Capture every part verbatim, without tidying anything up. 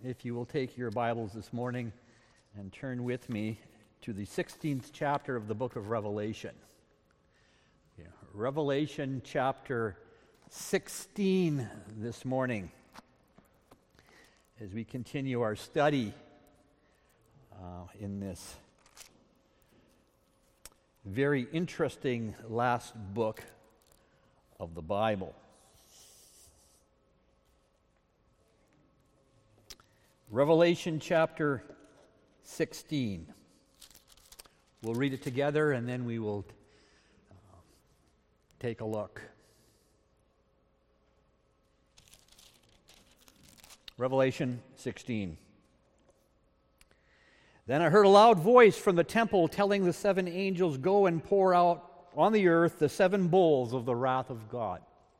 if you will take your Bibles this morning and turn with me to the sixteenth chapter of the book of Revelation. Yeah, Revelation chapter sixteen this morning, as we continue our study uh, in this very interesting last book of the Bible. Revelation chapter sixteen. We'll read it together and then we will uh, take a look. Revelation sixteen. Then I heard a loud voice from the temple telling the seven angels, "Go and pour out on the earth the seven bowls of the wrath of God."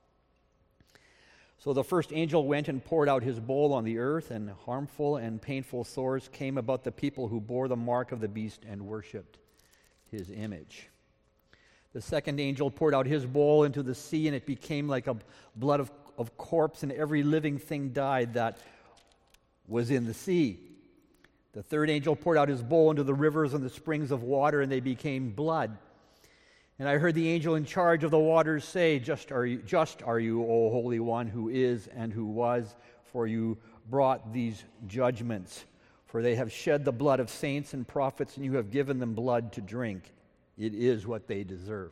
So the first angel went and poured out his bowl on the earth, and harmful and painful sores came about the people who bore the mark of the beast and worshipped his image. The second angel poured out his bowl into the sea, and it became like a blood of, of corpse, and every living thing died that was in the sea. The third angel poured out his bowl into the rivers and the springs of water, and they became blood. And I heard the angel in charge of the waters say, Just are you, just are you, O Holy One, who is and who was, for you brought these judgments. For they have shed the blood of saints and prophets, and you have given them blood to drink. It is what they deserve.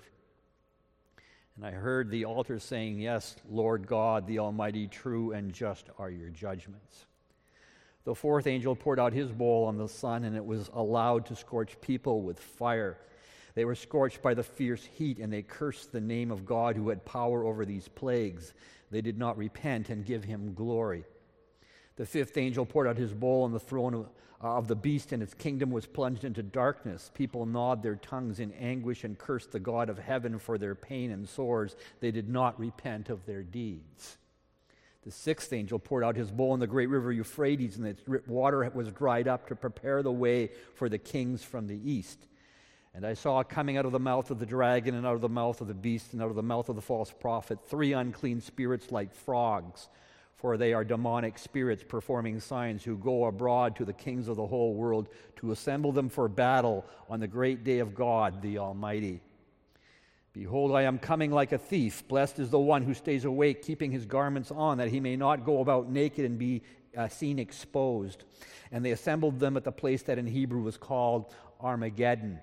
And I heard the altar saying, Yes, Lord God, the Almighty, true and just are your judgments. The fourth angel poured out his bowl on the sun, and it was allowed to scorch people with fire. They were scorched by the fierce heat, and they cursed the name of God who had power over these plagues. They did not repent and give him glory. The fifth angel poured out his bowl on the throne of, uh, of the beast, and its kingdom was plunged into darkness. People gnawed their tongues in anguish and cursed the God of heaven for their pain and sores. They did not repent of their deeds. The sixth angel poured out his bowl in the great river Euphrates, and its water was dried up to prepare the way for the kings from the east. And I saw coming out of the mouth of the dragon, and out of the mouth of the beast, and out of the mouth of the false prophet, three unclean spirits like frogs, for they are demonic spirits performing signs, who go abroad to the kings of the whole world to assemble them for battle on the great day of God the Almighty. Behold, I am coming like a thief. Blessed is the one who stays awake, keeping his garments on, that he may not go about naked and be uh, seen exposed. And they assembled them at the place that in Hebrew was called Armageddon.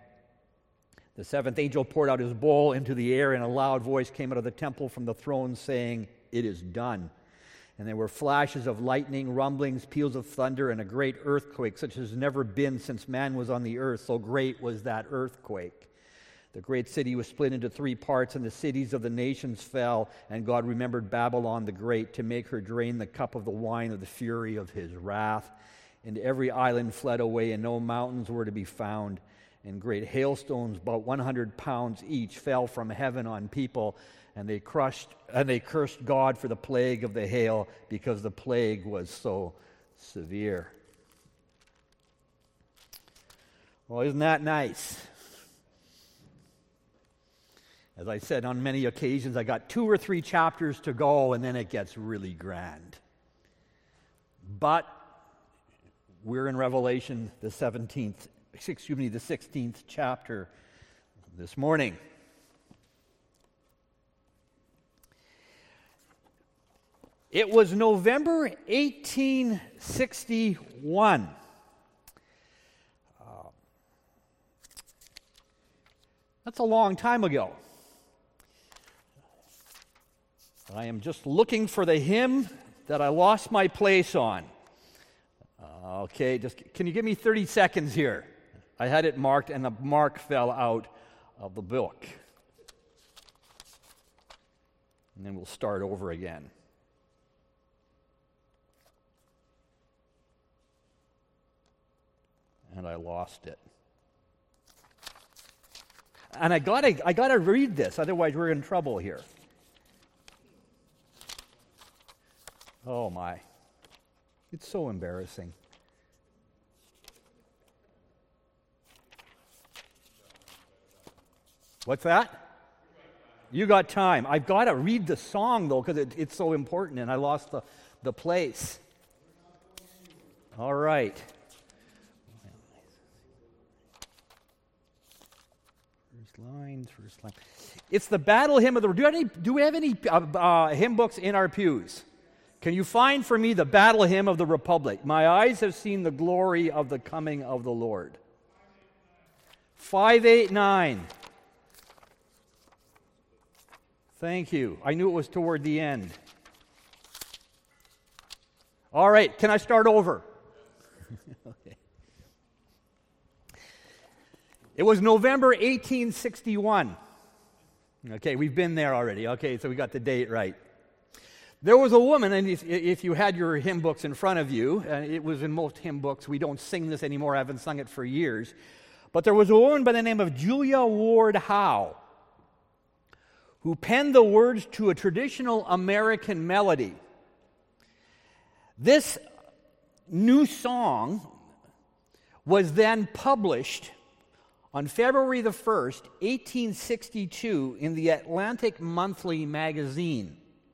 The seventh angel poured out his bowl into the air, and a loud voice came out of the temple from the throne saying, It is done. And there were flashes of lightning, rumblings, peals of thunder, and a great earthquake, such as has never been since man was on the earth. So great was that earthquake. The great city was split into three parts, and the cities of the nations fell, and God remembered Babylon the Great to make her drain the cup of the wine of the fury of his wrath. And every island fled away, and no mountains were to be found. And great hailstones, about one hundred pounds each, fell from heaven on people, and they crushed and they cursed God for the plague of the hail, because the plague was so severe. Well, isn't that nice? As I said on many occasions, I got two or three chapters to go, and then it gets really grand. But we're in Revelation, the seventeenth. Excuse me, the sixteenth chapter this morning. It was November eighteen sixty-one. Uh, that's a long time ago. I am just looking for the hymn that I lost my place on. Uh, okay, just can you give me thirty seconds here? I had it marked, and the mark fell out of the book. And then we'll start over again. And I lost it. And I gotta, I gotta read this, otherwise we're in trouble here. Oh my. It's so embarrassing. What's that? You got time. I've got to read the song, though, because it, it's so important, and I lost the, the place. All right. First line, first line. It's the battle hymn of the... Do, any, do we have any uh, uh, hymn books in our pews? Can you find for me the battle hymn of the Republic? My eyes have seen the glory of the coming of the Lord. five eighty-nine. Thank you. I knew it was toward the end. All right, can I start over? Okay. It was November eighteen sixty-one. Okay, we've been there already. Okay, so we got the date right. There was a woman, and if, if you had your hymn books in front of you, and it was in most hymn books, we don't sing this anymore, I haven't sung it for years, but there was a woman by the name of Julia Ward Howe who penned the words to a traditional American melody. This new song was then published on February the first, eighteen sixty-two, in the Atlantic Monthly magazine.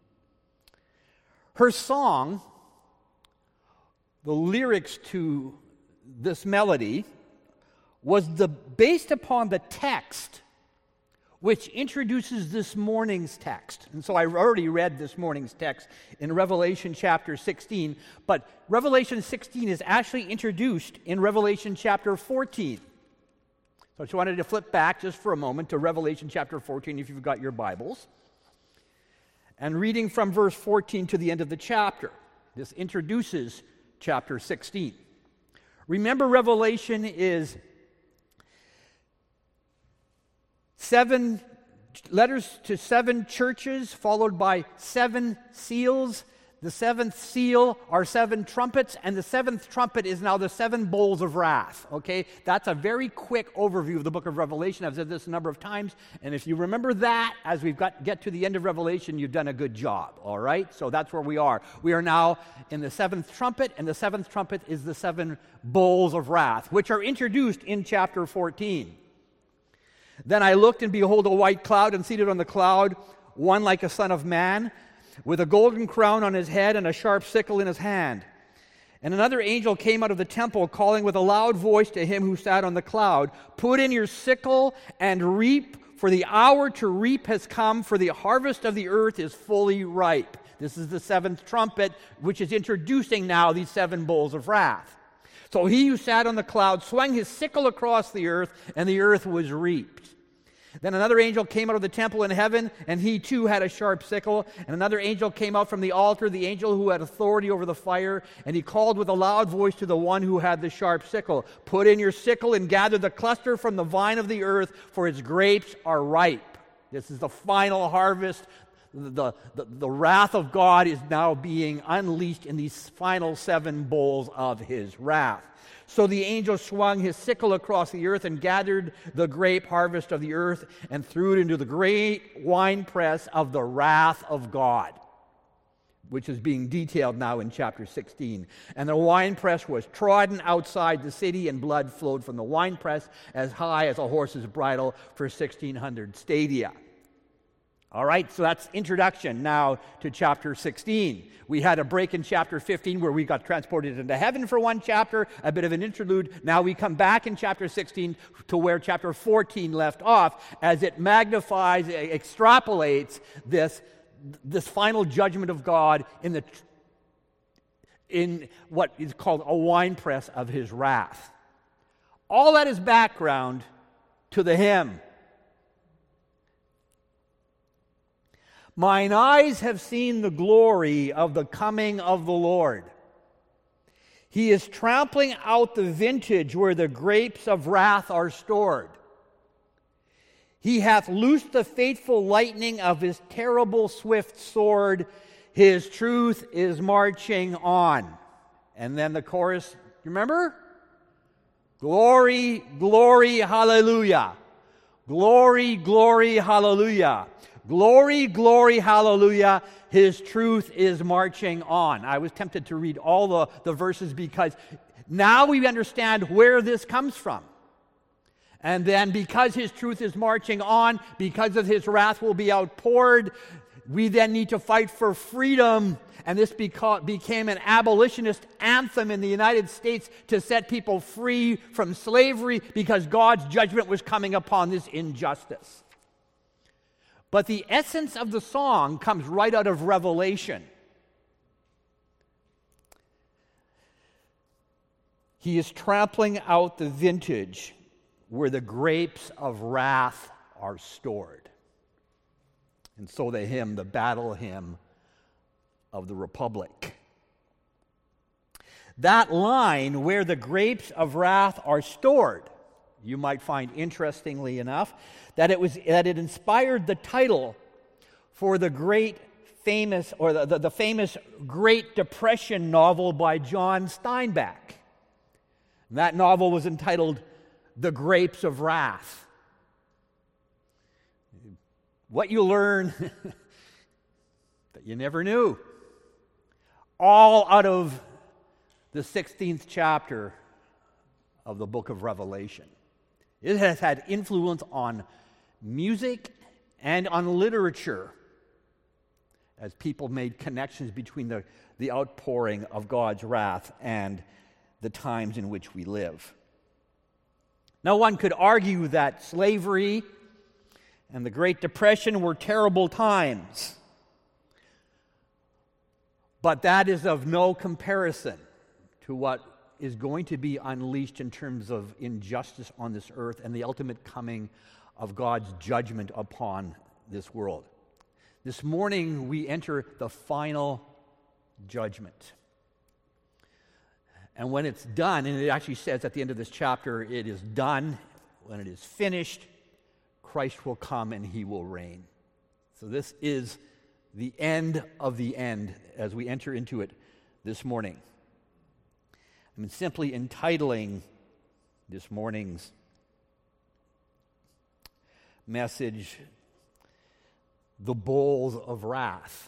Her song, the lyrics to this melody, was the, based upon the text which introduces this morning's text. And so I already read this morning's text in Revelation chapter sixteen, but Revelation sixteen is actually introduced in Revelation chapter fourteen. So I just wanted to flip back just for a moment to Revelation chapter fourteen if you've got your Bibles. And reading from verse fourteen to the end of the chapter. This introduces chapter sixteen. Remember, Revelation is seven letters to seven churches, followed by seven seals. The seventh seal are seven trumpets, and the seventh trumpet is now the seven bowls of wrath. Okay, that's a very quick overview of the book of Revelation. I've said this a number of times, and if you remember that as we've got get to the end of Revelation, you've done a good job. All right, so that's where we are. We are now in the seventh trumpet, and the seventh trumpet is the seven bowls of wrath, which are introduced in chapter fourteen. Then I looked, and behold, a white cloud, and seated on the cloud, one like a son of man, with a golden crown on his head and a sharp sickle in his hand. And another angel came out of the temple, calling with a loud voice to him who sat on the cloud, "Put in your sickle and reap, for the hour to reap has come, for the harvest of the earth is fully ripe." This is the seventh trumpet, which is introducing now these seven bowls of wrath. So he who sat on the cloud swung his sickle across the earth, and the earth was reaped. Then another angel came out of the temple in heaven, and he too had a sharp sickle. And another angel came out from the altar, the angel who had authority over the fire, and he called with a loud voice to the one who had the sharp sickle, "Put in your sickle and gather the cluster from the vine of the earth, for its grapes are ripe." This is the final harvest. The, the, the wrath of God is now being unleashed in these final seven bowls of his wrath. So the angel swung his sickle across the earth and gathered the grape harvest of the earth and threw it into the great winepress of the wrath of God, which is being detailed now in chapter sixteen. And the winepress was trodden outside the city, and blood flowed from the winepress as high as a horse's bridle for sixteen hundred stadia. All right, so that's introduction now to chapter sixteen. We had a break in chapter fifteen where we got transported into heaven for one chapter, a bit of an interlude. Now we come back in chapter sixteen to where chapter fourteen left off, as it magnifies, extrapolates this, this final judgment of God in, the, in what is called a winepress of his wrath. All that is background to the hymn. Mine eyes have seen the glory of the coming of the Lord. He is trampling out the vintage where the grapes of wrath are stored. He hath loosed the fateful lightning of his terrible swift sword. His truth is marching on. And then the chorus, you remember? Glory, glory, hallelujah. Glory, glory, hallelujah. Glory, glory, hallelujah, his truth is marching on. I was tempted to read all the, the verses because now we understand where this comes from. And then because his truth is marching on, because of his wrath will be outpoured, we then need to fight for freedom. And this beca- became an abolitionist anthem in the United States to set people free from slavery because God's judgment was coming upon this injustice. But the essence of the song comes right out of Revelation. He is trampling out the vintage where the grapes of wrath are stored. And so the hymn, the battle hymn of the Republic. That line, where the grapes of wrath are stored, you might find, interestingly enough, that it was that it inspired the title for the great famous, or the, the, the famous Great Depression novel by John Steinbeck. And that novel was entitled The Grapes of Wrath. What you learn that you never knew, all out of the sixteenth chapter of the book of Revelation. It has had influence on music and on literature as people made connections between the, the outpouring of God's wrath and the times in which we live. Now, one could argue that slavery and the Great Depression were terrible times, but that is of no comparison to what is going to be unleashed in terms of injustice on this earth and the ultimate coming of God's judgment upon this world. This morning we enter the final judgment. And when it's done, and it actually says at the end of this chapter, it is done, when it is finished, Christ will come and he will reign. So this is the end of the end as we enter into it this morning. I'm simply entitling this morning's message, The Bowls of Wrath,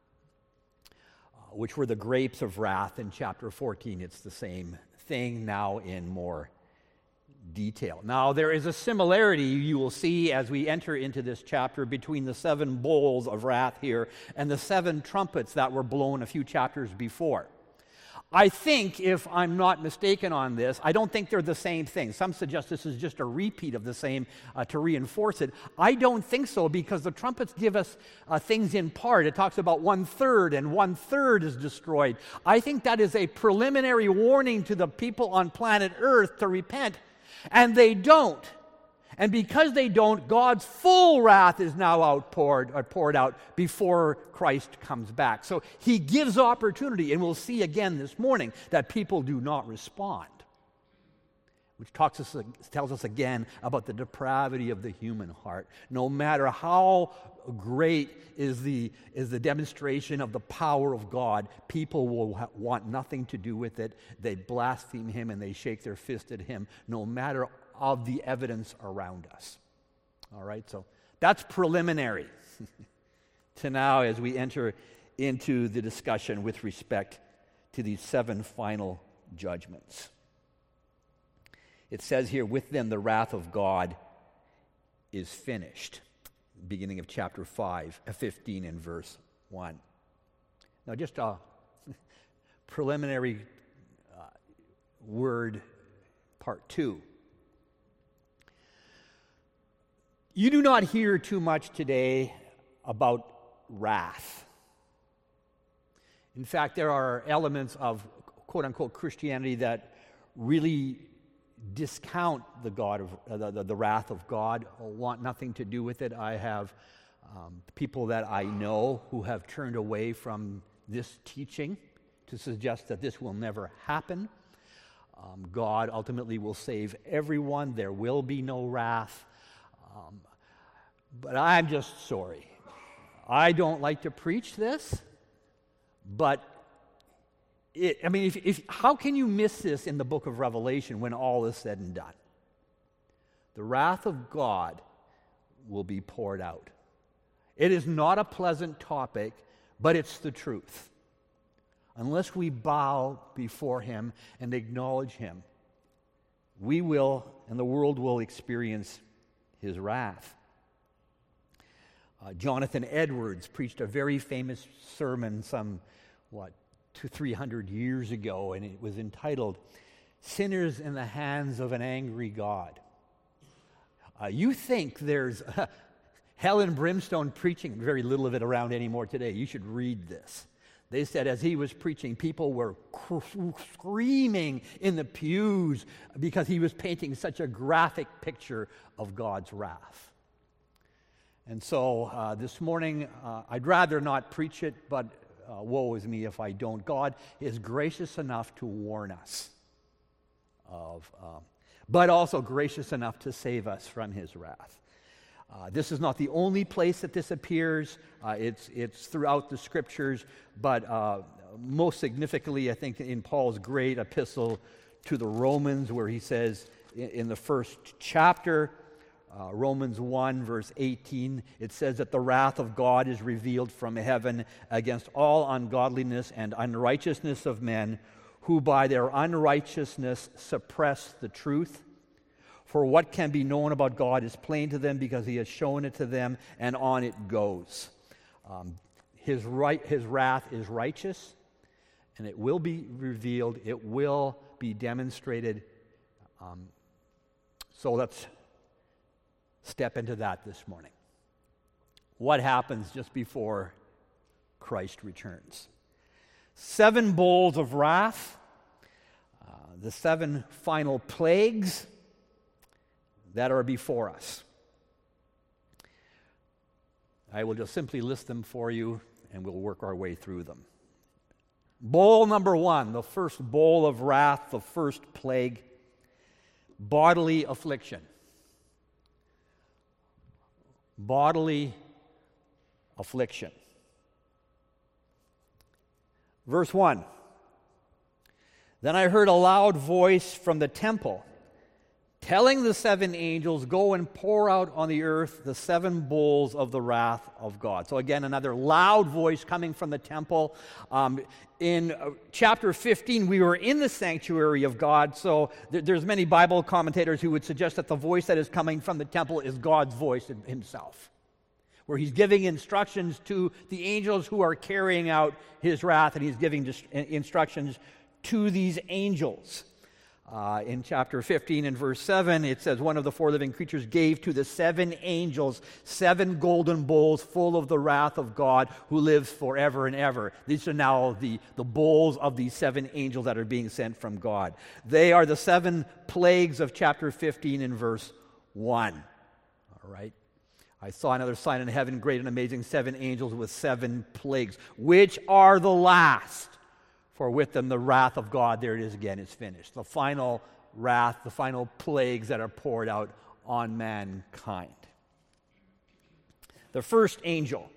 which were the grapes of wrath in chapter fourteen. It's the same thing, now in more detail. Now, there is a similarity you will see as we enter into this chapter between the seven bowls of wrath here and the seven trumpets that were blown a few chapters before. I think, if I'm not mistaken on this, I don't think they're the same thing. Some suggest this is just a repeat of the same uh, to reinforce it. I don't think so, because the trumpets give us uh, things in part. It talks about one-third, and one-third is destroyed. I think that is a preliminary warning to the people on planet Earth to repent, and they don't. And because they don't, God's full wrath is now outpoured, or poured out before Christ comes back. So he gives opportunity, and we'll see again this morning that people do not respond, which talks us, tells us again about the depravity of the human heart. No matter how great is the, is the demonstration of the power of God, people will ha- want nothing to do with it. They blaspheme him and they shake their fist at him, no matter of the evidence around us. All right, so that's preliminary to now as we enter into the discussion with respect to these seven final judgments. It says here, with them the wrath of God is finished. Beginning of chapter five, fifteen and verse one. Now just a preliminary uh, word, part two. You do not hear too much today about wrath. In fact, there are elements of quote-unquote Christianity that really discount the God of uh, the, the, the wrath of God, or want nothing to do with it. I have um, people that I know who have turned away from this teaching to suggest that this will never happen. Um, God ultimately will save everyone. There will be no wrath. Um, but I'm just sorry. I don't like to preach this, but it, I mean, if, if, how can you miss this in the book of Revelation when all is said and done? The wrath of God will be poured out. It is not a pleasant topic, but it's the truth. Unless we bow before him and acknowledge him, we will, and the world will experience his wrath. Uh, Jonathan Edwards preached a very famous sermon some, what, two, three hundred years ago, and it was entitled, "Sinners in the Hands of an Angry God." Uh, you think there's uh, hell and brimstone preaching, very little of it around anymore today. You should read this. They said as he was preaching, people were cr- screaming in the pews because he was painting such a graphic picture of God's wrath. And so uh, this morning, uh, I'd rather not preach it, but uh, woe is me if I don't. God is gracious enough to warn us of, um, but also gracious enough to save us from his wrath. Uh, this is not the only place that this appears. Uh, it's, it's throughout the Scriptures, but uh, most significantly, I think, in Paul's great epistle to the Romans, where he says in, in the first chapter, uh, Romans one, verse eighteen, it says that the wrath of God is revealed from heaven against all ungodliness and unrighteousness of men, who by their unrighteousness suppress the truth. For what can be known about God is plain to them because he has shown it to them, and on it goes. Um, his, right, his wrath is righteous, and it will be revealed. It will be demonstrated. Um, so let's step into that this morning. What happens just before Christ returns? Seven bowls of wrath, uh, the seven final plagues that are before us. I will just simply list them for you, and we'll work our way through them. Bowl number one, the first bowl of wrath, the first plague, bodily affliction. Bodily affliction. Verse one, "Then I heard a loud voice from the temple, telling the seven angels, go and pour out on the earth the seven bowls of the wrath of God." So again, another loud voice coming from the temple. Um, in uh, chapter fifteen, we were in the sanctuary of God, so th- there's many Bible commentators who would suggest that the voice that is coming from the temple is God's voice himself, where he's giving instructions to the angels who are carrying out his wrath, and he's giving dis- instructions to these angels. Uh, in chapter fifteen and verse seven, it says, "One of the four living creatures gave to the seven angels seven golden bowls full of the wrath of God who lives forever and ever." These are now the, the bowls of these seven angels that are being sent from God. They are the seven plagues of chapter fifteen and verse one. All right. "I saw another sign in heaven, great and amazing, seven angels with seven plagues, which are the last. For with them the wrath of God," there it is again, is finished. The final wrath, the final plagues that are poured out on mankind. The first angel.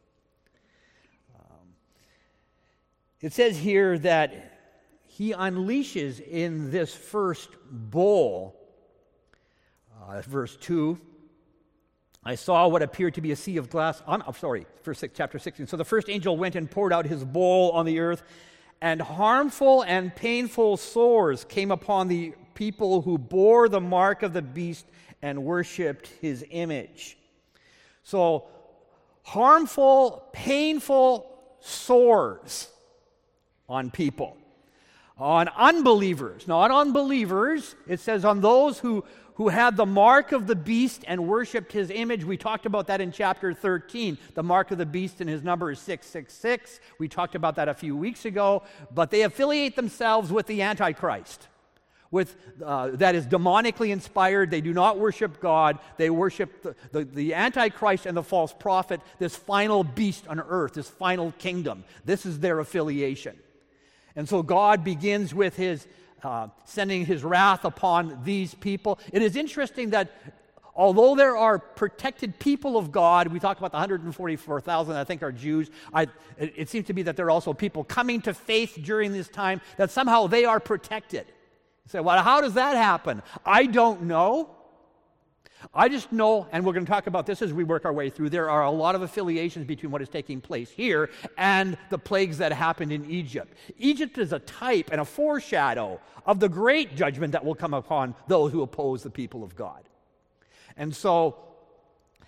Um, it says here that he unleashes in this first bowl, uh, verse two, "I saw what appeared to be a sea of glass." I'm, I'm sorry, verse six, chapter sixteen. "So the first angel went and poured out his bowl on the earth, and harmful and painful sores came upon the people who bore the mark of the beast and worshipped his image." So, harmful, painful sores on people, on unbelievers. Not on believers. It says on those who who had the mark of the beast and worshipped his image. We talked about that in chapter thirteen. The mark of the beast, and his number is six six six. We talked about that a few weeks ago. But they affiliate themselves with the Antichrist, with uh, that is demonically inspired. They do not worship God. They worship the, the, the Antichrist and the false prophet, this final beast on earth, this final kingdom. This is their affiliation. And so God begins with his Uh, sending his wrath upon these people. It is interesting that although there are protected people of God, we talked about the one hundred forty-four thousand, I think, are Jews. I, it, it seems to be that there are also people coming to faith during this time, that somehow they are protected. You say, well, how does that happen? I don't know. I just know, and we're going to talk about this as we work our way through, there are a lot of affiliations between what is taking place here and the plagues that happened in Egypt. Egypt is a type and a foreshadow of the great judgment that will come upon those who oppose the people of God. And so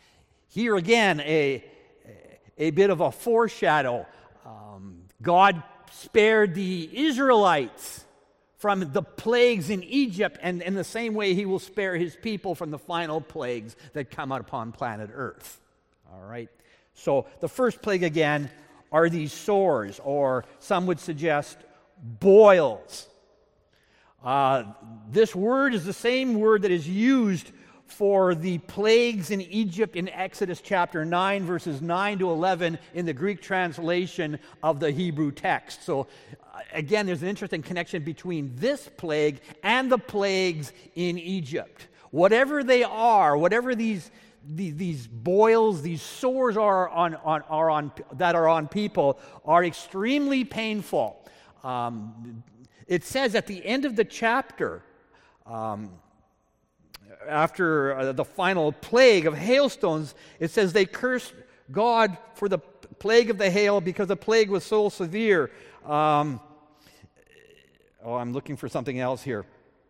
Here again, a, a bit of a foreshadow. Um, God spared the Israelites from the plagues in Egypt, and in the same way he will spare his people from the final plagues that come out upon planet Earth. All right? So the first plague again are these sores, or some would suggest boils. Uh, this word is the same word that is used for the plagues in Egypt in Exodus chapter nine, verses nine to eleven in the Greek translation of the Hebrew text. So uh, again, there's an interesting connection between this plague and the plagues in Egypt. Whatever they are, whatever these these, these boils, these sores are on, on, are on that are on people, are extremely painful. Um, it says at the end of the chapter, um, after uh, the final plague of hailstones, it says they cursed God for the plague of the hail because the plague was so severe. Um, oh, I'm looking for something else here.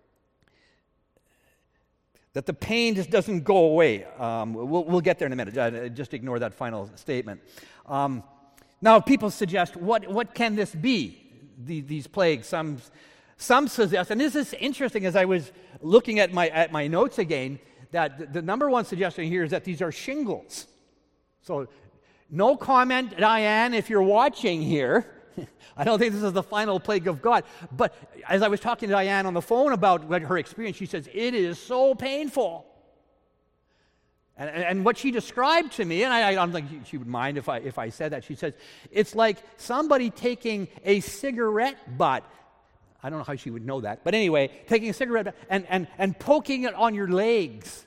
That the pain just doesn't go away. Um, we'll, we'll get there in a minute. Uh, just ignore that final statement. Um, now, people suggest, what, what can this be, the, these plagues? Some, some suggest, and this is interesting as I was looking at my, at my notes again, that the, the number one suggestion here is that these are shingles. So, no comment, Diane, if you're watching here. I don't think this is the final plague of God. But as I was talking to Diane on the phone about her experience, she says, it is so painful. And, and what she described to me, and I, I don't think she would mind if I, if I said that, she says, it's like somebody taking a cigarette butt. I don't know how she would know that. But anyway, taking a cigarette butt and, and, and poking it on your legs.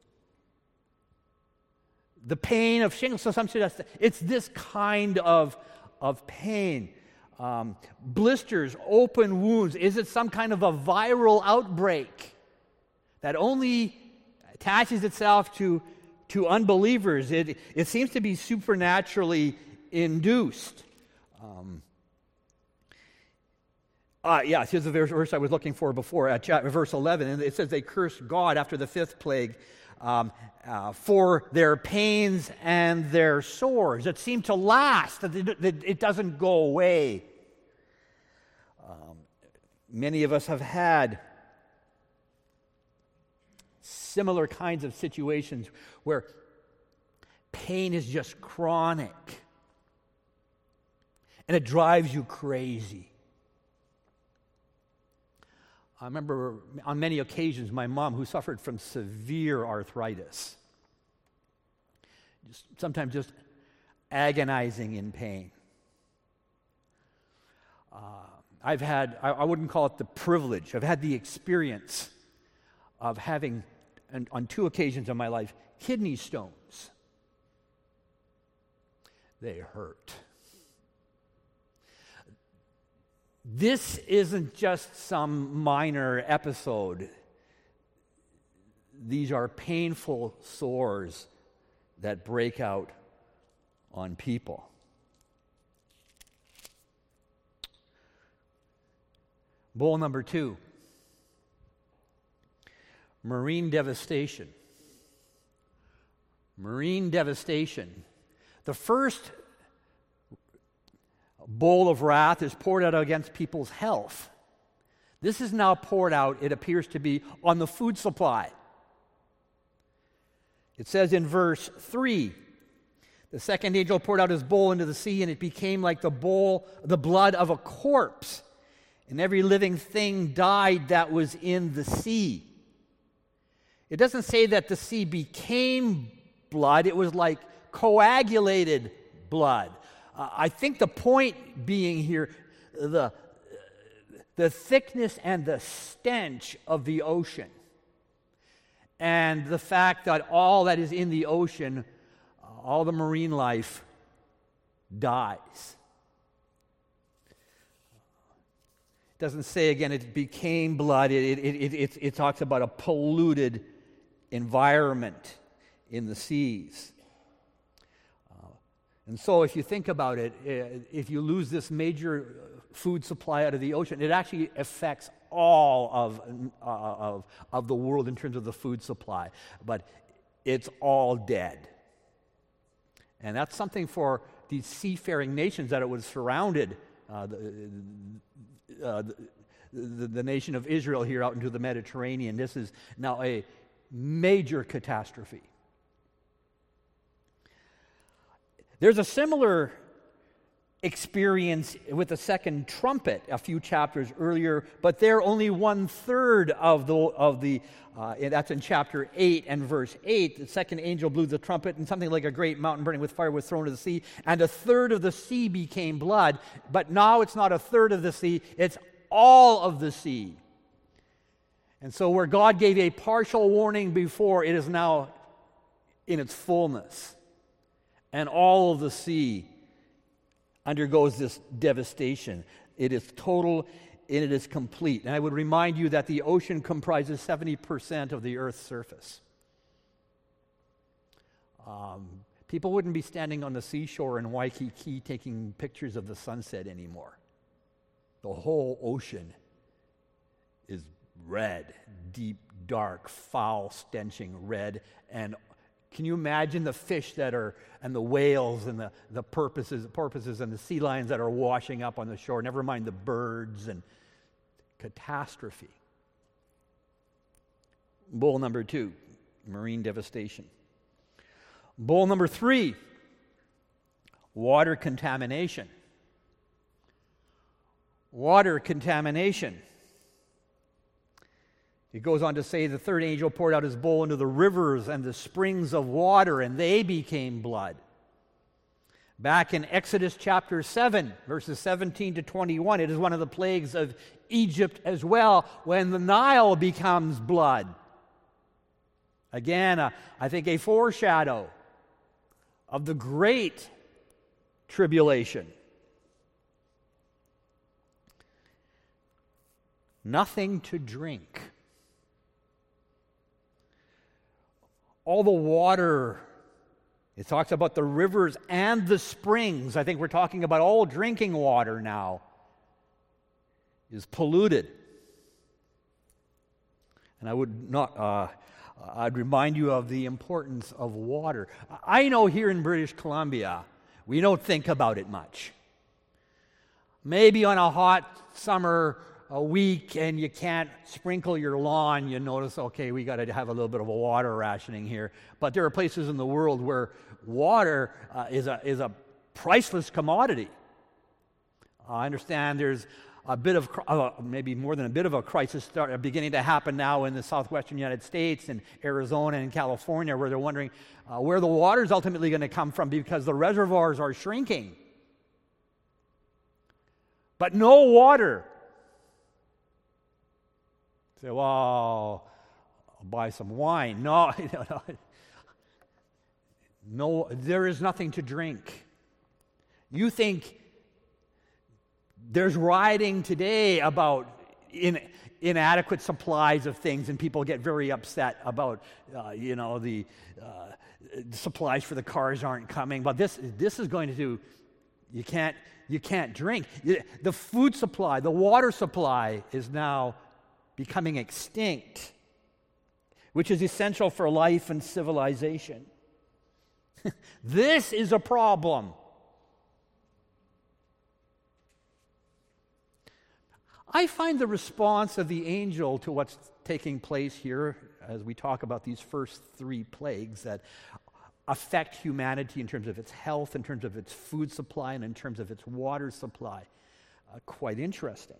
The pain of shingles. So some suggest it's this kind of, of pain. Um, blisters, open wounds. Is it some kind of a viral outbreak that only attaches itself to, to unbelievers? It, it seems to be supernaturally induced. Um, uh, yeah, here's the verse, verse I was looking for before, uh, chapter, verse eleven. And it says they cursed God after the fifth plague um, uh, for their pains and their sores that seem to last, that it, that it doesn't go away. Um, many of us have had similar kinds of situations where pain is just chronic and it drives you crazy. I remember on many occasions my mom, who suffered from severe arthritis, just, sometimes just agonizing in pain. Uh, I've had, I, I wouldn't call it the privilege, I've had the experience of having, and on two occasions in my life, kidney stones. They hurt. This isn't just some minor episode. These are painful sores that break out on people. Bowl number two. Marine devastation. Marine devastation. The first bowl of wrath is poured out against people's health. This is now poured out, it appears to be, on the food supply. It says in verse three, the second angel poured out his bowl into the sea, and it became like the bowl, the blood of a corpse, and every living thing died that was in the sea. It doesn't say that the sea became blood, it was like coagulated blood. Uh, I think the point being here, the, the thickness and the stench of the ocean, and the fact that all that is in the ocean, all the marine life, dies. It doesn't say, again, it became blood. It, it, it, it, it talks about a polluted environment in the seas. And so if you think about it, if you lose this major food supply out of the ocean, it actually affects all of, uh, of, of the world in terms of the food supply. But it's all dead. And that's something for these seafaring nations that it was surrounded, uh, the, uh, the, the, the nation of Israel here out into the Mediterranean. This is now a major catastrophe. There's a similar experience with the second trumpet a few chapters earlier, but there only one third of the of the uh, that's in chapter eight and verse eight. The second angel blew the trumpet, and something like a great mountain burning with fire was thrown to the sea, and a third of the sea became blood. But now it's not a third of the sea; it's all of the sea. And so, where God gave a partial warning before, it is now in its fullness, and all of the sea undergoes this devastation. It is total and it is complete. And I would remind you that the ocean comprises seventy percent of the Earth's surface. Um, people wouldn't be standing on the seashore in Waikiki taking pictures of the sunset anymore. The whole ocean is red, deep, dark, foul, stenching red, and can you imagine the fish that are, and the whales and the, the porpoises, porpoises and the sea lions that are washing up on the shore, never mind the birds, and catastrophe. Bull number two, marine devastation. Bull number three, water contamination. Water contamination. It goes on to say the third angel poured out his bowl into the rivers and the springs of water, and they became blood. Back in Exodus chapter seven, verses seventeen to twenty-one, it is one of the plagues of Egypt as well, when the Nile becomes blood. Again, uh, I think a foreshadow of the great tribulation. Nothing to drink. All the water, it talks about the rivers and the springs. I think we're talking about all drinking water now, is polluted. And I would not, uh, I'd remind you of the importance of water. I know here in British Columbia, we don't think about it much. Maybe on a hot summer a week and you can't sprinkle your lawn, you notice, okay, we got to have a little bit of a water rationing here. But there are places in the world where water uh, is a is a priceless commodity. I understand there's a bit of, uh, maybe more than a bit of a crisis start, beginning to happen now in the southwestern United States and Arizona and California, where they're wondering uh, where the water is ultimately going to come from because the reservoirs are shrinking. But no water. Say, well, I'll buy some wine. No, no, no. No, there is nothing to drink. You think there's rioting today about in, inadequate supplies of things, and people get very upset about, uh, you know, the uh, supplies for the cars aren't coming. But this, this is going to do. You can't, you can't drink. The food supply, the water supply is now becoming extinct, which is essential for life and civilization. This is a problem. I find the response of the angel to what's taking place here, as we talk about these first three plagues that affect humanity in terms of its health, in terms of its food supply, and in terms of its water supply, uh, quite interesting.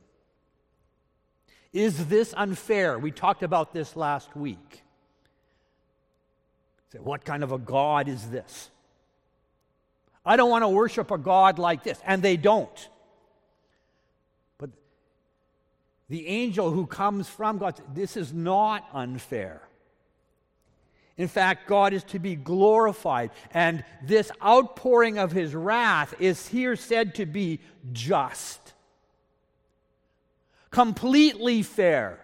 Is this unfair? We talked about this last week. So what kind of a God is this? I don't want to worship a God like this, and they don't. But the angel who comes from God, this is not unfair. In fact, God is to be glorified, and this outpouring of his wrath is here said to be just. Completely fair.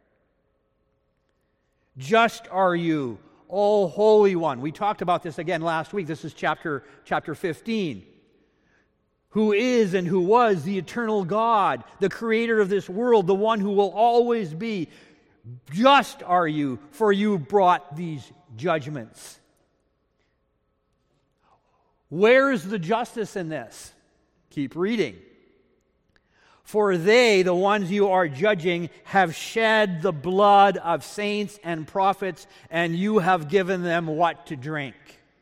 Just are you, O Holy One. We talked about this again last week. This is chapter, chapter fifteen. Who is and who was the eternal God, the creator of this world, the one who will always be. Just are you, for you brought these judgments. Where is the justice in this? Keep reading. For they, the ones you are judging, have shed the blood of saints and prophets, and you have given them what to drink?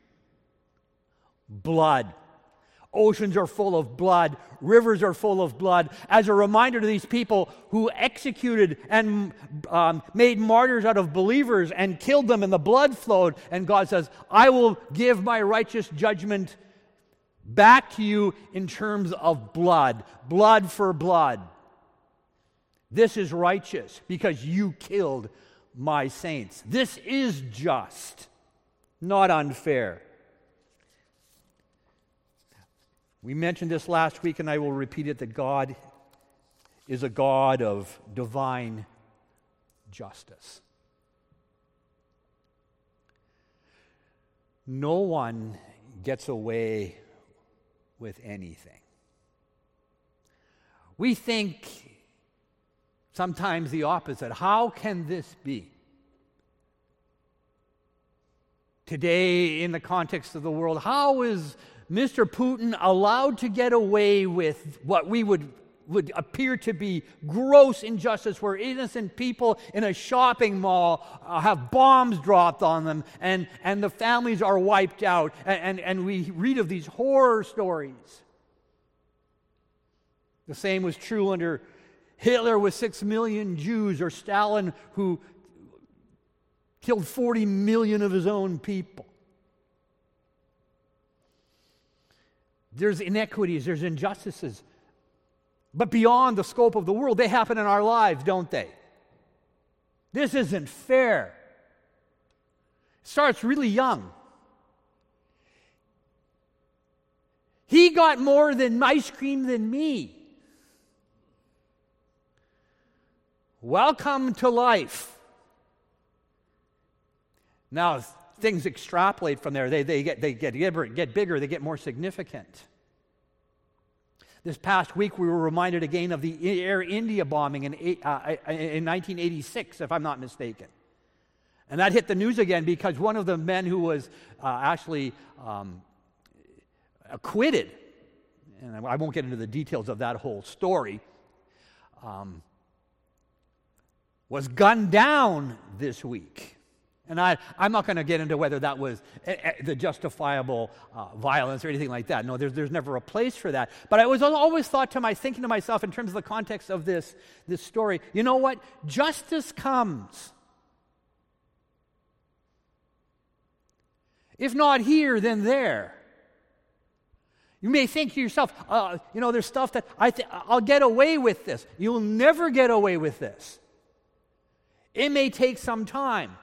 Blood. Oceans are full of blood. Rivers are full of blood. As a reminder to these people who executed and um, made martyrs out of believers and killed them, and the blood flowed. And God says, I will give my righteous judgment back to you in terms of blood. Blood for blood. This is righteous because you killed my saints. This is just, not unfair. We mentioned this last week, and I will repeat it, that God is a God of divine justice. No one gets away with anything. We think sometimes the opposite. How can this be? Today, in the context of the world, how is Mister Putin allowed to get away with what we would, would appear to be gross injustice, where innocent people in a shopping mall uh, have bombs dropped on them, and, and the families are wiped out, and, and, and we read of these horror stories. The same was true under Hitler with six million Jews, or Stalin, who killed forty million of his own people. There's inequities, there's injustices. But beyond the scope of the world, they happen in our lives, don't they? This isn't fair. It starts really young. He got more than ice cream than me. Welcome to life. Now, things extrapolate from there. They, they, get, they get, get bigger, they get more significant. This past week, we were reminded again of the Air India bombing in, uh, in nineteen eighty-six, if I'm not mistaken. And that hit the news again because one of the men who was uh, actually um, acquitted, and I won't get into the details of that whole story, um, was gunned down this week. And I, I'm not going to get into whether that was uh, the justifiable uh, violence or anything like that. No, there's, there's never a place for that. But I was always thought to my thinking to myself in terms of the context of this, this story, you know what? Justice comes. If not here, then there. You may think to yourself, uh, you know, there's stuff that I th- I'll get away with this. You'll never get away with this. It may take some time.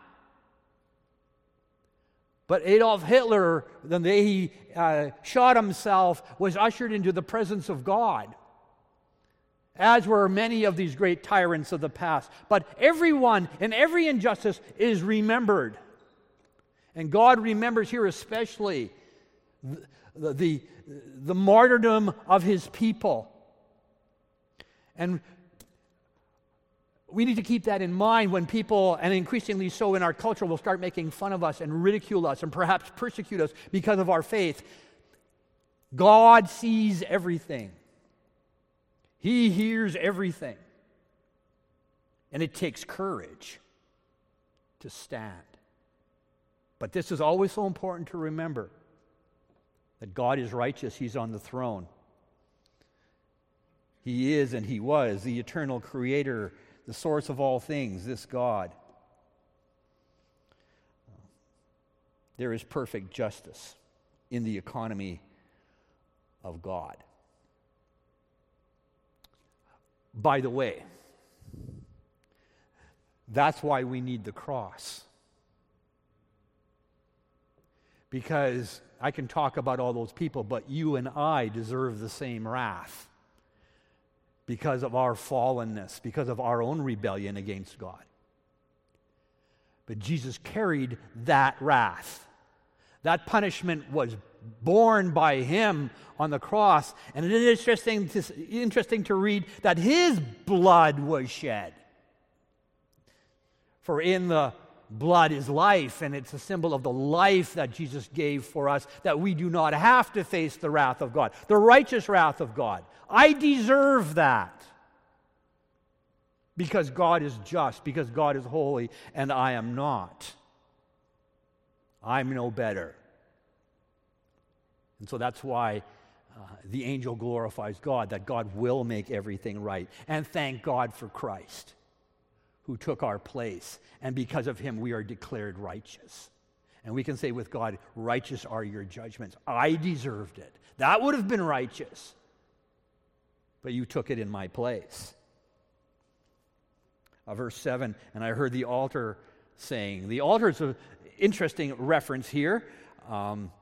But Adolf Hitler, the day he uh, shot himself, was ushered into the presence of God, as were many of these great tyrants of the past. But everyone and every injustice is remembered. And God remembers here especially the, the, the, the martyrdom of his people. And we need to keep that in mind when people, and increasingly so in our culture, will start making fun of us and ridicule us and perhaps persecute us because of our faith. God sees everything. He hears everything. And it takes courage to stand. But this is always so important to remember, that God is righteous. He's on the throne. He is and he was the eternal creator, the source of all things, this God. There is perfect justice in the economy of God. By the way, that's why we need the cross. Because I can talk about all those people, but you and I deserve the same wrath because of our fallenness, because of our own rebellion against God. But Jesus carried that wrath. That punishment was borne by him on the cross. And it is interesting to, interesting to read that his blood was shed. For in the blood is life, and it's a symbol of the life that Jesus gave for us, that we do not have to face the wrath of God, the righteous wrath of God. I deserve that because God is just, because God is holy, and I am not. I'm no better. And so that's why uh, the angel glorifies God, that God will make everything right. And thank God for Christ, who took our place. And because of him, we are declared righteous. And we can say with God, righteous are your judgments. I deserved it. That would have been righteous. But you took it in my place. Uh, verse seven, and I heard the altar saying. The altar is an interesting reference here. Um,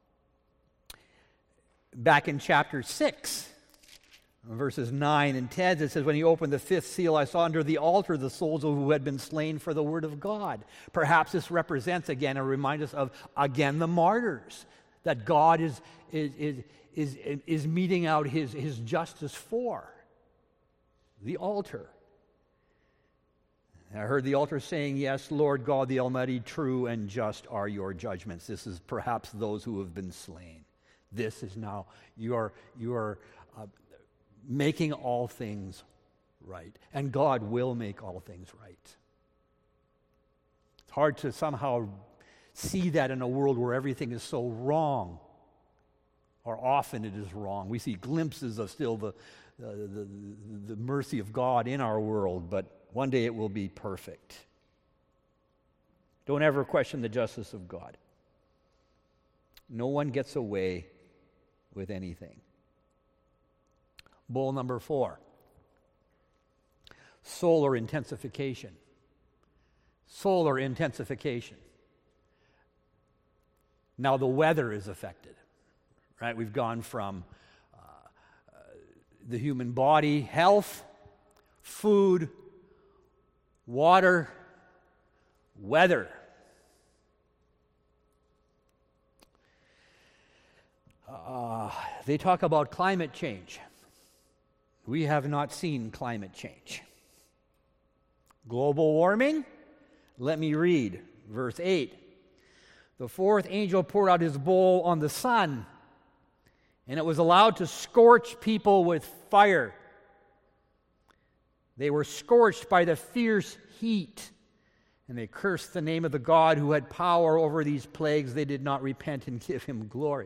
back in chapter six, verses nine and ten, it says, when he opened the fifth seal, I saw under the altar the souls of who had been slain for the word of God. Perhaps this represents, again, a reminder us of, again, the martyrs, that God is, is, is, is, is meting out his, his justice for. The altar. I heard the altar saying, yes, Lord God, the Almighty, true and just are your judgments. This is perhaps those who have been slain. This is now, you are, you are uh, making all things right. And God will make all things right. It's hard to somehow see that in a world where everything is so wrong, or often it is wrong. We see glimpses of still the, the, the, the mercy of God in our world, but one day it will be perfect. Don't ever question the justice of God. No one gets away with anything. Bowl number four. Solar intensification. Solar intensification. Now the weather is affected, right? We've gone from uh, uh, the human body, health, food, water, weather. Uh, they talk about climate change. We have not seen climate change. Global warming? Let me read verse eight. The fourth angel poured out his bowl on the sun, and it was allowed to scorch people with fire. They were scorched by the fierce heat, and they cursed the name of the God who had power over these plagues. They did not repent and give him glory.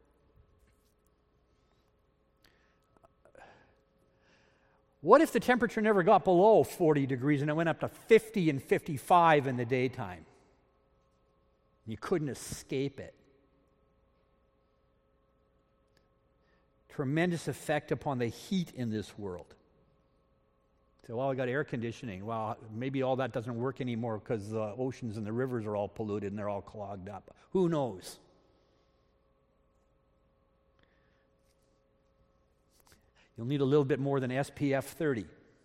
What if the temperature never got below forty degrees and it went up to fifty and fifty-five in the daytime? You couldn't escape it. Tremendous effect upon the heat in this world. So, well, we got air conditioning. Well, maybe all that doesn't work anymore because the oceans and the rivers are all polluted and they're all clogged up. Who knows? You'll need a little bit more than S P F thirty.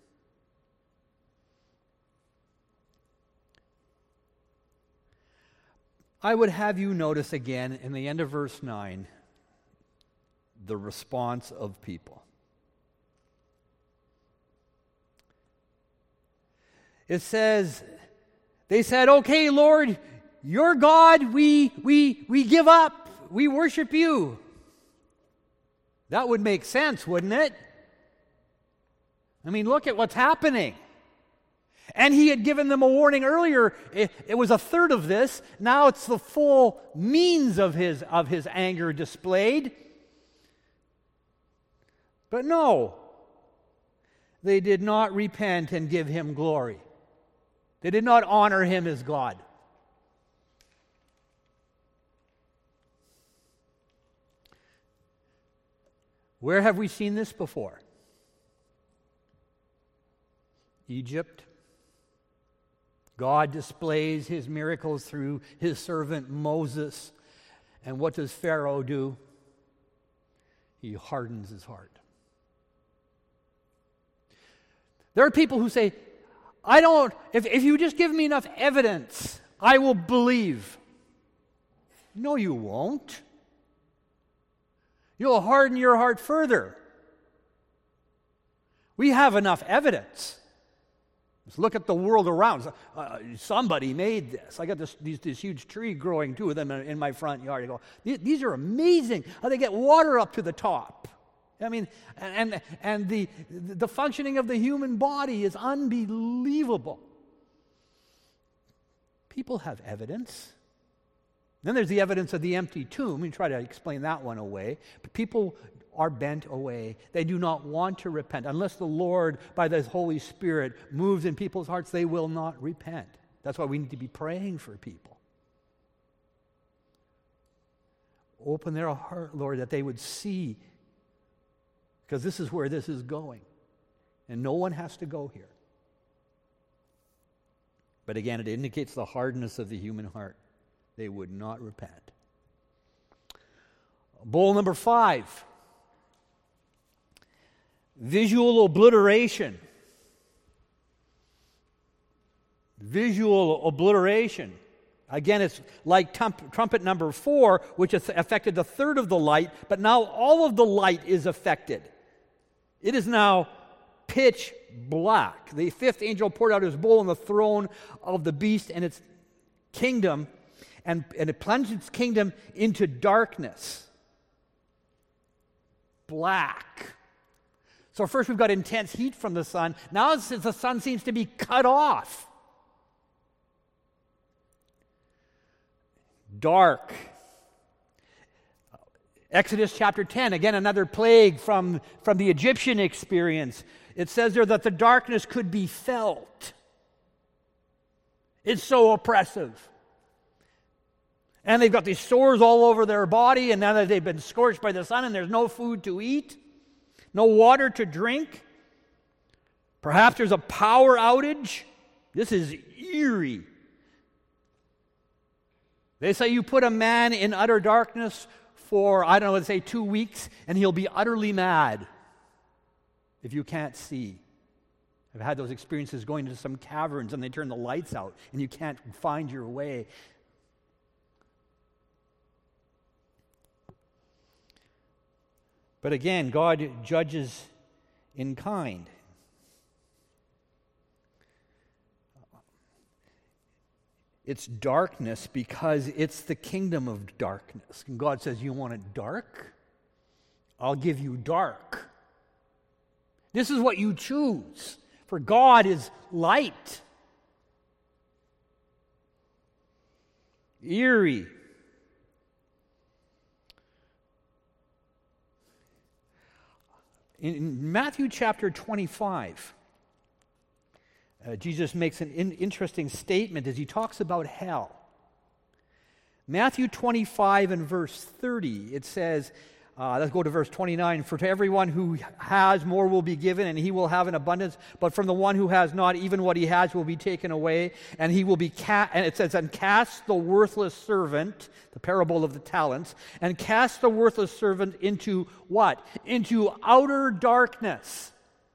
I would have you notice again in the end of verse nine the response of people. It says, they said, okay, Lord, you're God, we, we, we give up, we worship you. That would make sense, wouldn't it? I mean, look at what's happening. And he had given them a warning earlier. It, it was a third of this. Now it's the full means of his, of his anger displayed. But no, they did not repent and give him glory. They did not honor him as God. Where have we seen this before? Egypt. God displays his miracles through his servant Moses. And what does Pharaoh do? He hardens his heart. There are people who say, I don't, if, if you just give me enough evidence, I will believe. No, you won't. You'll harden your heart further. We have enough evidence. Just look at the world around. Uh, somebody made this. I got this, these, this huge tree growing, two of them in, in my front yard. I go, these, these are amazing. How they get water up to the top. I mean, and and the the functioning of the human body is unbelievable. People have evidence. Then there's the evidence of the empty tomb. We try to explain that one away. But people are bent away. They do not want to repent. Unless the Lord, by the Holy Spirit, moves in people's hearts, they will not repent. That's why we need to be praying for people. Open their heart, Lord, that they would see, because this is where this is going. And no one has to go here. But again, it indicates the hardness of the human heart. They would not repent. Bowl number five. Visual obliteration. Visual obliteration. Again, it's like tump, trumpet number four, which has affected a third of the light, but now all of the light is affected. It is now pitch black. The fifth angel poured out his bowl on the throne of the beast and its kingdom, and, and it plunged its kingdom into darkness. Black. So first we've got intense heat from the sun. Now since the sun seems to be cut off. Dark. Exodus chapter ten, again another plague from, from the Egyptian experience. It says there that the darkness could be felt. It's so oppressive. And they've got these sores all over their body, and now that they've been scorched by the sun and there's no food to eat, no water to drink. Perhaps there's a power outage. This is eerie. They say you put a man in utter darkness for, I don't know, let's say two weeks, and he'll be utterly mad if you can't see. I've had those experiences going into some caverns and they turn the lights out and you can't find your way. But again, God judges in kind. It's darkness because it's the kingdom of darkness. And God says, you want it dark? I'll give you dark. This is what you choose. For God is light. Eerie. In Matthew chapter twenty-five, uh, Jesus makes an in- interesting statement as he talks about hell. Matthew twenty-five and verse thirty, it says, uh, let's go to verse twenty-nine, for to everyone who has, more will be given, and he will have an abundance, but from the one who has not, even what he has will be taken away, and he will be, ca- and it says, and cast the worthless servant, the parable of the talents, and cast the worthless servant into what? Into outer darkness.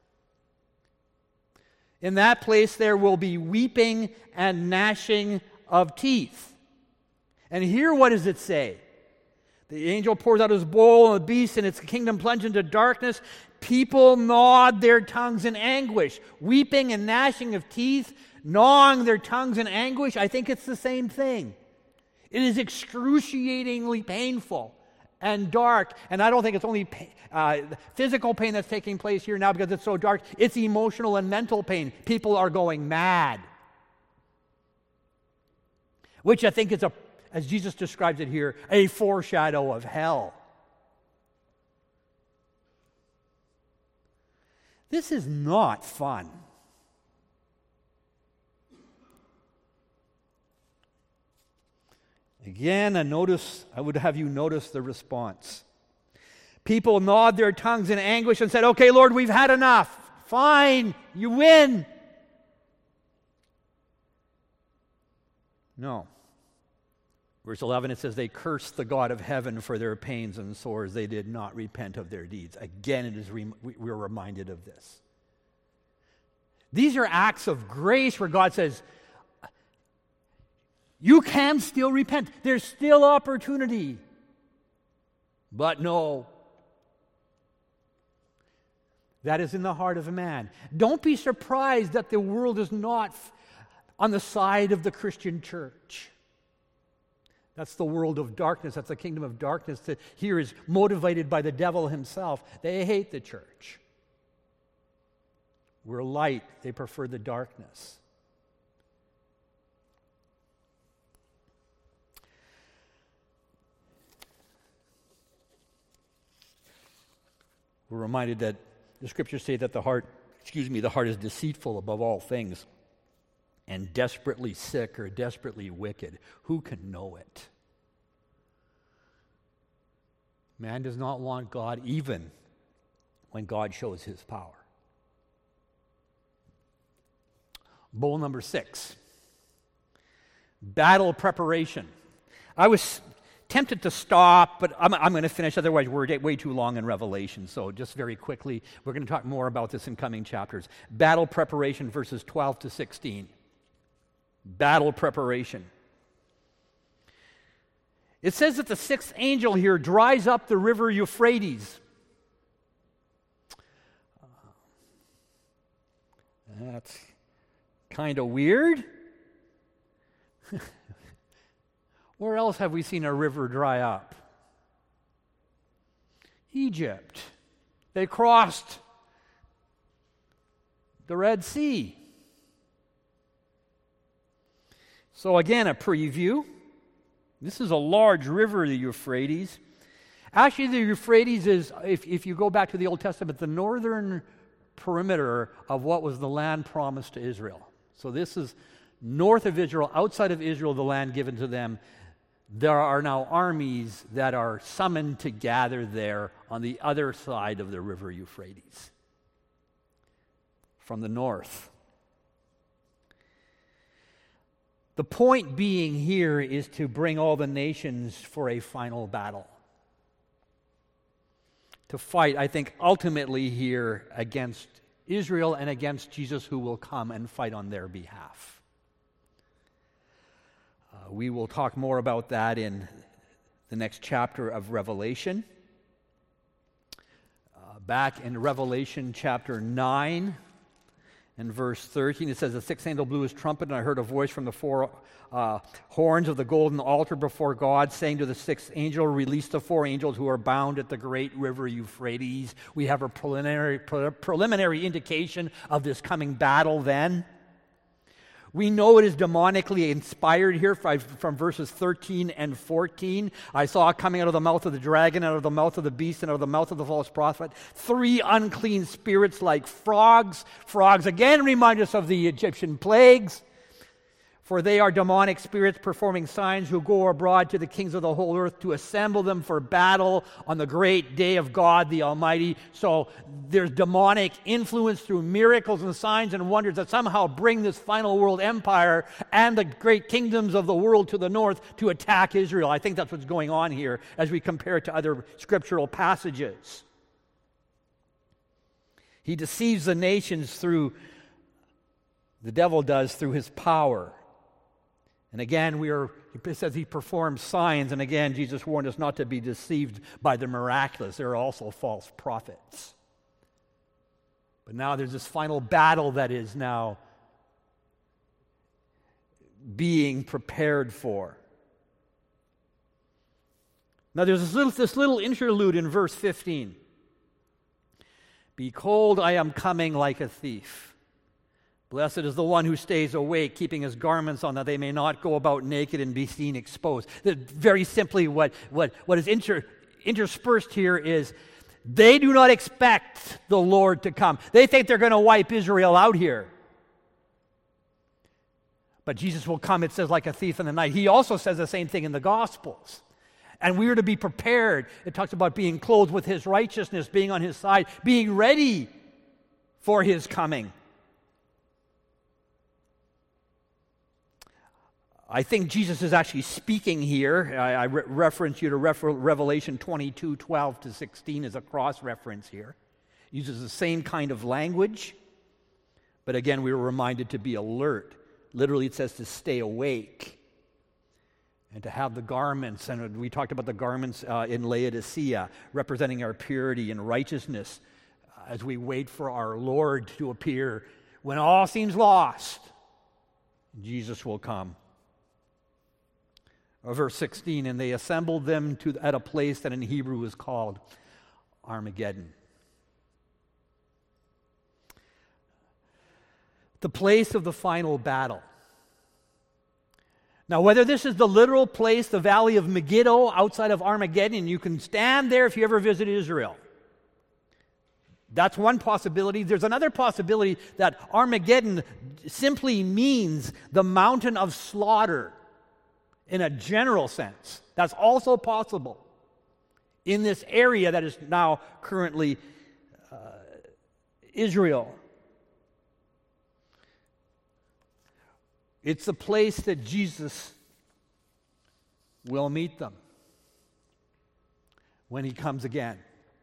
In that place there will be weeping and gnashing of teeth. And here what does it say? The angel pours out his bowl on the beast, and its kingdom plunged into darkness. People gnawed their tongues in anguish. Weeping and gnashing of teeth, gnawing their tongues in anguish. I think it's the same thing. It is excruciatingly painful and dark. And I don't think it's only pain, uh, physical pain that's taking place here now because it's so dark. It's emotional and mental pain. People are going mad. Which I think is, a, as Jesus describes it here, a foreshadow of hell. This is not fun. Again, I notice, I would have you notice the response. People gnawed their tongues in anguish and said, okay, Lord, we've had enough. Fine, you win. No. Verse eleven, it says, they cursed the God of heaven for their pains and sores. They did not repent of their deeds. Again, it is re- we're reminded of this. These are acts of grace where God says, you can still repent. There's still opportunity. But no. that is in the heart of a man. Don't be surprised that the world is not on the side of the Christian church. That's the world of darkness. That's the kingdom of darkness that here is motivated by the devil himself. They hate the church. We're light. They prefer the darkness. We're reminded that the scriptures say that the heart, excuse me, the heart is deceitful above all things and desperately sick or desperately wicked. Who can know it? Man does not want God even when God shows his power. Bowl number six. Battle preparation. I was tempted to stop, but I'm, I'm going to finish. Otherwise, we're way too long in Revelation. So just very quickly, we're going to talk more about this in coming chapters. Battle preparation, verses twelve to sixteen. Battle preparation. It says that the sixth angel here dries up the river Euphrates. That's kind of weird. Where else have we seen a river dry up? Egypt. They crossed the Red Sea. So again, a preview. This is a large river, the Euphrates. Actually, the Euphrates is, if, if you go back to the Old Testament, the northern perimeter of what was the land promised to Israel. So this is north of Israel, outside of Israel, the land given to them. There are now armies that are summoned to gather there on the other side of the river Euphrates, from the north. The point being here is to bring all the nations for a final battle. To fight, I think, ultimately here against Israel and against Jesus, who will come and fight on their behalf. Uh, we will talk more about that in the next chapter of Revelation. Uh, back in Revelation chapter nine and verse thirteen, it says, "The sixth angel blew his trumpet, and I heard a voice from the four uh, horns of the golden altar before God, saying to the sixth angel, release the four angels who are bound at the great river Euphrates." We have a preliminary, pre- preliminary indication of this coming battle then. We know it is demonically inspired here from verses thirteen and fourteen. "I saw coming out of the mouth of the dragon, out of the mouth of the beast, and out of the mouth of the false prophet, three unclean spirits like frogs." Frogs again remind us of the Egyptian plagues. "For they are demonic spirits performing signs, who go abroad to the kings of the whole earth to assemble them for battle on the great day of God the Almighty." So there's demonic influence through miracles and signs and wonders that somehow bring this final world empire and the great kingdoms of the world to the north to attack Israel. I think that's what's going on here as we compare it to other scriptural passages. He deceives the nations through, the devil does, through his power. And again, we are, it says he performs signs, and again, Jesus warned us not to be deceived by the miraculous. There are also false prophets. But now there's this final battle that is now being prepared for. Now there's this little, this little interlude in verse fifteen. "Behold, I am coming like a thief. Blessed is the one who stays awake, keeping his garments on, that they may not go about naked and be seen exposed." Very simply, what, what, what is inter, interspersed here is they do not expect the Lord to come. They think they're going to wipe Israel out here. But Jesus will come, it says, like a thief in the night. He also says the same thing in the Gospels. And we are to be prepared. It talks about being clothed with his righteousness, being on his side, being ready for his coming. I think Jesus is actually speaking here. I, I re- reference you to refer- Revelation twenty-two, twelve to sixteen as a cross-reference here. Uses the same kind of language. But again, we were reminded to be alert. Literally, it says to stay awake. And to have the garments, and we talked about the garments uh, in Laodicea, representing our purity and righteousness. as we wait for our Lord to appear. When all seems lost, Jesus will come. Verse sixteen, and they assembled them to, at a place that in Hebrew is called Armageddon. The place of the final battle. Now, whether this is the literal place, the valley of Megiddo outside of Armageddon, you can stand there if you ever visit Israel. That's one possibility. There's another possibility that Armageddon simply means the mountain of slaughter in a general sense. That's also possible in this area that is now currently uh, Israel. It's the place that Jesus will meet them when he comes again.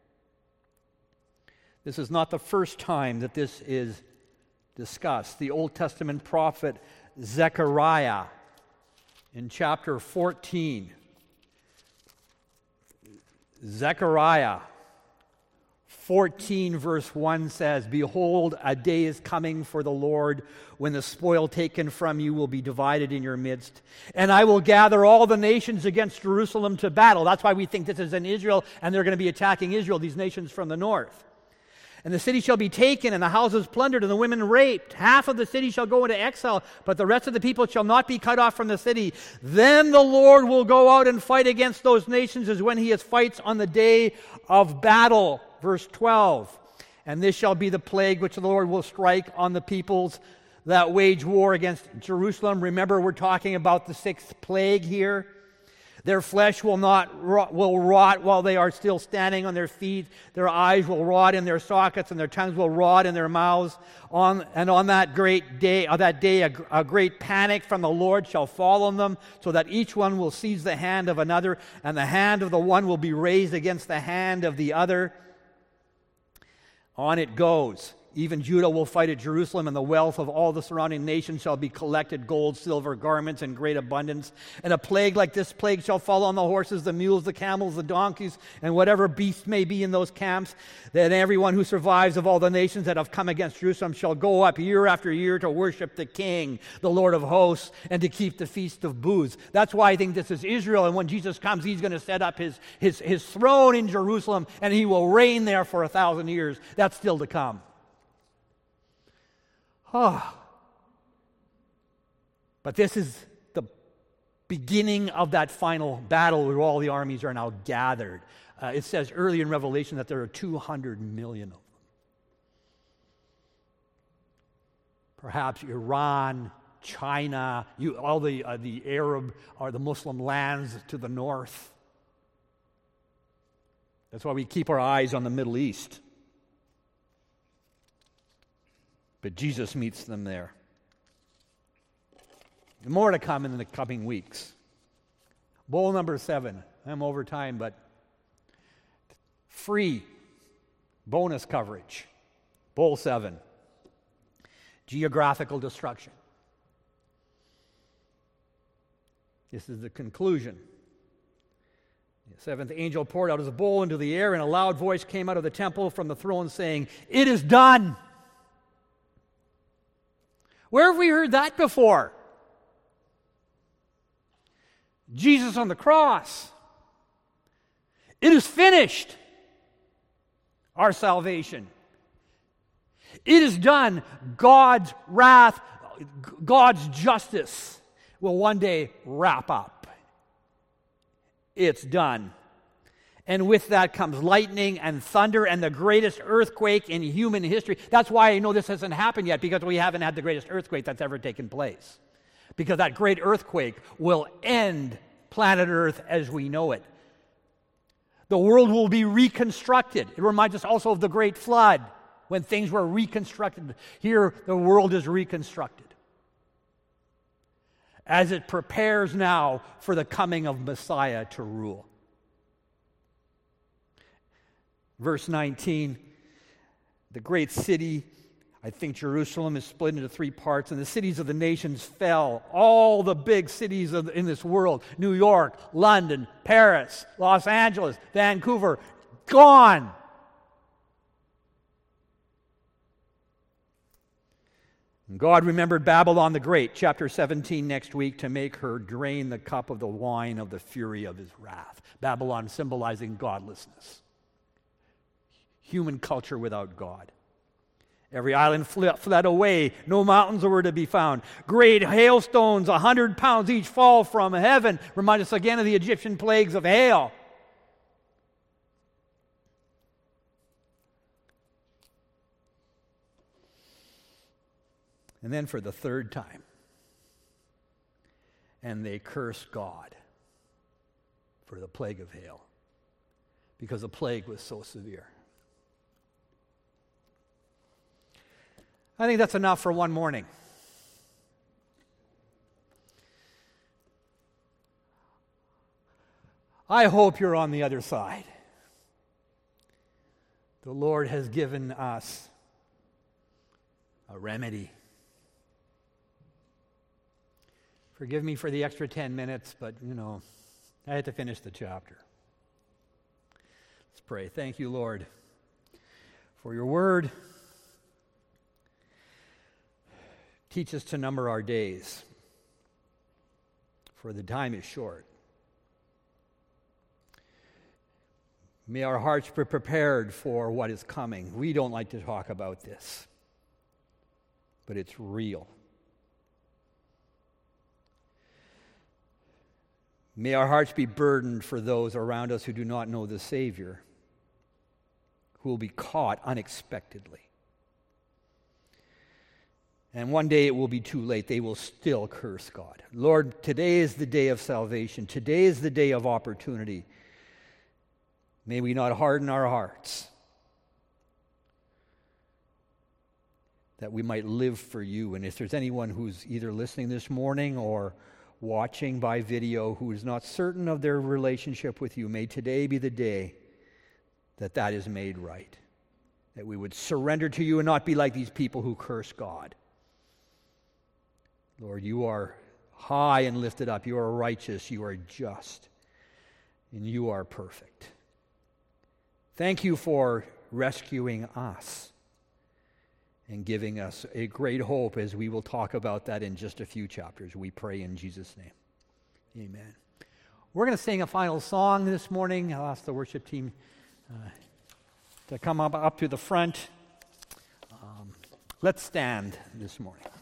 This is not the first time that this is discussed. The Old Testament prophet Zechariah in chapter fourteen. Zechariah fourteen verse one says, "Behold, a day is coming for the Lord when the spoil taken from you will be divided in your midst. And I will gather all the nations against Jerusalem to battle." That's why we think this is in Israel, and they're going to be attacking Israel, these nations from the north. "And the city shall be taken, and the houses plundered, and the women raped. Half of the city shall go into exile, but the rest of the people shall not be cut off from the city. Then the Lord will go out and fight against those nations as when he has fights on the day of battle." Verse twelve, "And this shall be the plague which the Lord will strike on the peoples that wage war against Jerusalem." Remember, we're talking about the sixth plague here. "Their flesh will not rot, will rot while they are still standing on their feet. Their eyes will rot in their sockets, and their tongues will rot in their mouths. On and on that great day, on that day, a, a great panic from the Lord shall fall on them, so that each one will seize the hand of another, and the hand of the one will be raised against the hand of the other. On it goes. Even Judah will fight at Jerusalem, and the wealth of all the surrounding nations shall be collected, gold, silver, garments in great abundance. And a plague like this plague shall fall on the horses, the mules, the camels, the donkeys, and whatever beast may be in those camps. Then everyone who survives of all the nations that have come against Jerusalem shall go up year after year to worship the King, the Lord of hosts, and to keep the feast of booths." That's why I think this is Israel, and when Jesus comes, he's going to set up his, his, his throne in Jerusalem, and he will reign there for a thousand years. That's still to come. Oh. But this is the beginning of that final battle where all the armies are now gathered. Uh, it says early in Revelation that there are two hundred million of them. Perhaps Iran, China, you, all the, uh, the Arab or the Muslim lands to the north. That's why we keep our eyes on the Middle East. But Jesus meets them there. And more to come in the coming weeks. Bowl number seven. I'm over time, but free bonus coverage. Bowl seven. Geographical destruction. This is the conclusion. The seventh angel poured out his bowl into the air, and a loud voice came out of the temple from the throne saying, "It is done." Where have we heard that before? Jesus on the cross. It is finished. Our salvation. It is done. God's wrath, God's justice will one day wrap up. It's done. And with that comes lightning and thunder and the greatest earthquake in human history. That's why I know this hasn't happened yet, because we haven't had the greatest earthquake that's ever taken place. Because that great earthquake will end planet Earth as we know it. The world will be reconstructed. It reminds us also of the Great Flood, when things were reconstructed. Here, the world is reconstructed as it prepares now for the coming of Messiah to rule. Verse nineteen, the great city, I think Jerusalem, is split into three parts, and the cities of the nations fell. All the big cities of, in this world, New York, London, Paris, Los Angeles, Vancouver, gone. God remembered Babylon the Great, chapter seventeen next week, to make her drain the cup of the wine of the fury of his wrath. Babylon symbolizing godlessness, human culture without God. Every island fled, fled away. No mountains were to be found. Great hailstones, a hundred pounds each, fall from heaven. Remind us again of the Egyptian plagues of hail. And then for the third time, and they cursed God for the plague of hail, because the plague was so severe. I think that's enough for one morning. I hope you're on the other side. The Lord has given us a remedy. Forgive me for the extra ten minutes, but, you know, I had to finish the chapter. Let's pray. Thank you, Lord, for your word. Teach us to number our days, for the time is short. May our hearts be prepared for what is coming. We don't like to talk about this, but it's real. May our hearts be burdened for those around us who do not know the Savior, who will be caught unexpectedly. And one day it will be too late. They will still curse God. Lord, today is the day of salvation. Today is the day of opportunity. May we not harden our hearts, that we might live for you. And if there's anyone who's either listening this morning or watching by video who is not certain of their relationship with you, may today be the day that that is made right. That we would surrender to you and not be like these people who curse God. Lord, you are high and lifted up. You are righteous. You are just. And you are perfect. Thank you for rescuing us and giving us a great hope, as we will talk about that in just a few chapters. We pray in Jesus' name. Amen. We're going to sing a final song this morning. I'll ask the worship team uh, to come up, up to the front. Um, let's stand this morning.